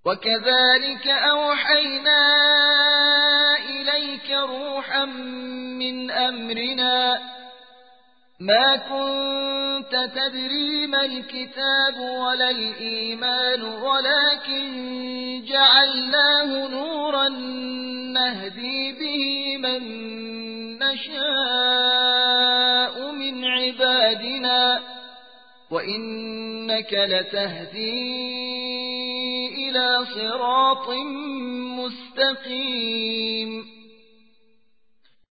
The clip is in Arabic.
وكذلك أوحينا إليك روحا من أمرنا ما كنت تدري ما الكتاب ولا الإيمان ولكن جعلناه نورا نهدي به من نشاء من عبادنا وإنك لتهدي إلى صراط مستقيم